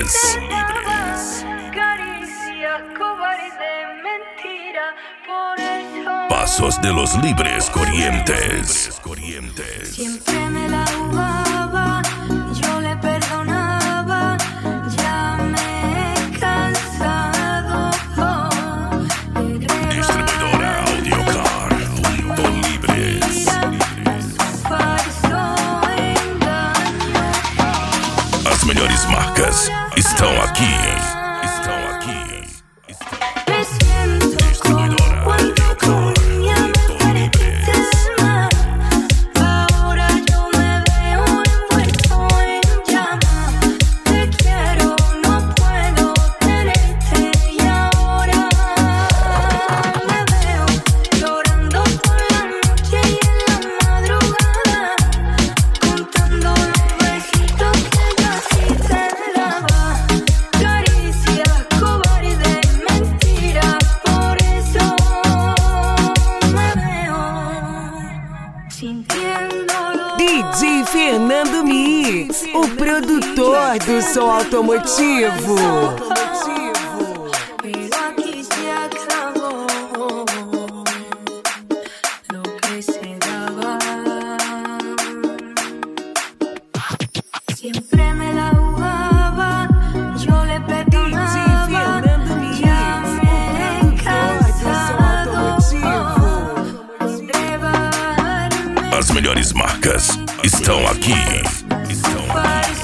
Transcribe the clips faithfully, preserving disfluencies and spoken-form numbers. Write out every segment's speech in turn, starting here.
Libres. Pasos de los Libres Corrientes. Siempre me la jugaba, yo le perdonaba, ya me he cansado. Distribuidora Audiocar. Punto Libres. As melhores marcas estão aqui. Estão aqui. Me siento Distribuidora Audiocar. Punto Libres. ahora yo me veo envuelto en llamas. Te quiero, no puedo tenerte y ahora me veo llorando por la noche y en la madrugada, contando los besitos que yo a ti te daba. Caricia, cobarde, mentira, por eso me veo sintiéndolo. D J Fernando Mix, o produtor do som automotivo. Pero aquí se acabó lo que se daba. Siempre me la jugaba, yo le perdonaba, ya me he cansado de barme. As melhores marcas estão aqui. Estão aqui.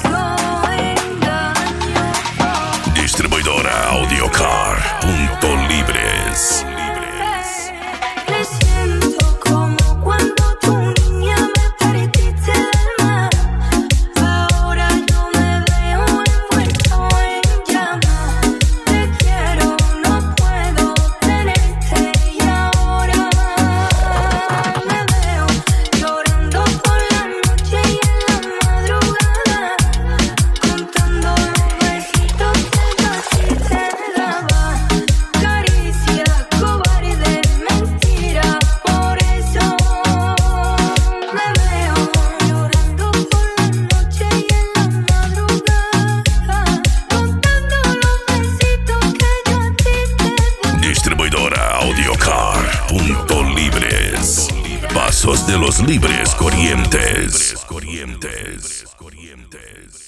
Distribuidora Audiocar. Punto Libres. Me siento como cuando tu niña me partiste del mar. Ahora yo me veo envuelto en llamas. Te quiero, no puedo tenerte y ahora me veo llorando por la noche y en la madrugada, contando los besitos que yo a ti te daba. Caricia, cobarde, mentira, por eso me veo llorando por la noche y en la madrugada, contando los besitos que yo a ti te daba. Distribuidora Audiocar. Punto Libres. Pasos de los Libres Corrientes. Corrientes. Corrientes.